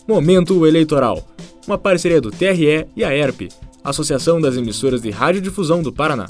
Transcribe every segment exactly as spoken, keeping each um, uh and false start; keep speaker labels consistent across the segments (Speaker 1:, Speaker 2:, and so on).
Speaker 1: Momento Eleitoral, uma parceria do T R E e a E R P, Associação das Emissoras de Radiodifusão do Paraná.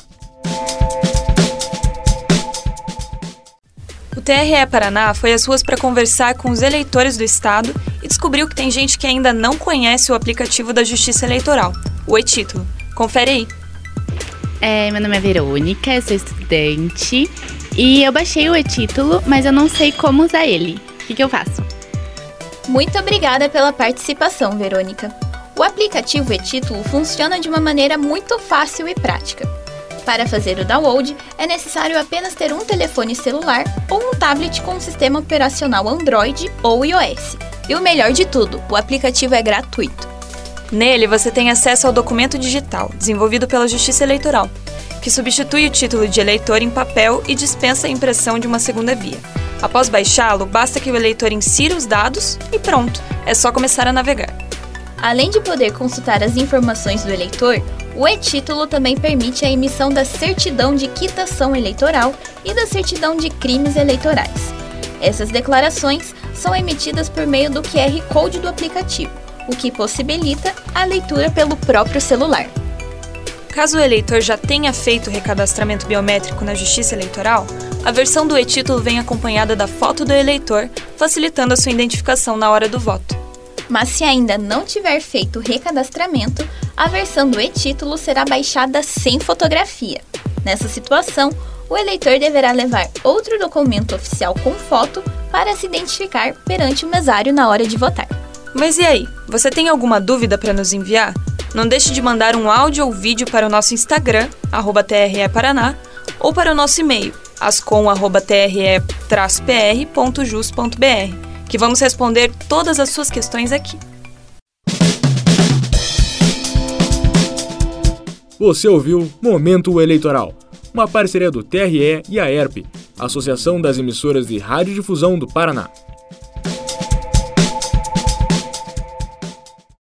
Speaker 2: O T R E Paraná foi às ruas para conversar com os eleitores do estado e descobriu que tem gente que ainda não conhece o aplicativo da Justiça Eleitoral, o e-Título. Confere aí.
Speaker 3: É, meu nome é Verônica, eu sou estudante e eu baixei o e-Título, mas eu não sei como usar ele. O que, que eu faço?
Speaker 4: Muito obrigada pela participação, Verônica. O aplicativo e-Título funciona de uma maneira muito fácil e prática. Para fazer o download, é necessário apenas ter um telefone celular ou um tablet com um sistema operacional Android ou iOS. E o melhor de tudo, o aplicativo é gratuito.
Speaker 2: Nele, você tem acesso ao documento digital, desenvolvido pela Justiça Eleitoral, que substitui o título de eleitor em papel e dispensa a impressão de uma segunda via. Após baixá-lo, basta que o eleitor insira os dados e pronto, é só começar a navegar.
Speaker 4: Além de poder consultar as informações do eleitor, o e-Título também permite a emissão da certidão de quitação eleitoral e da certidão de crimes eleitorais. Essas declarações são emitidas por meio do Q R Code do aplicativo, o que possibilita a leitura pelo próprio celular.
Speaker 2: Caso o eleitor já tenha feito o recadastramento biométrico na Justiça Eleitoral, a versão do e-Título vem acompanhada da foto do eleitor, facilitando a sua identificação na hora do voto.
Speaker 4: Mas se ainda não tiver feito o recadastramento, a versão do e-Título será baixada sem fotografia. Nessa situação, o eleitor deverá levar outro documento oficial com foto para se identificar perante o mesário na hora de votar.
Speaker 2: Mas e aí, você tem alguma dúvida para nos enviar? Não deixe de mandar um áudio ou vídeo para o nosso Instagram, arroba T R E Paraná, ou para o nosso e-mail, ascom arroba T R E P R ponto jus ponto B R, que vamos responder todas as suas questões aqui.
Speaker 1: Você ouviu Momento Eleitoral, uma parceria do T R E e a E R P, Associação das Emissoras de Radiodifusão do Paraná.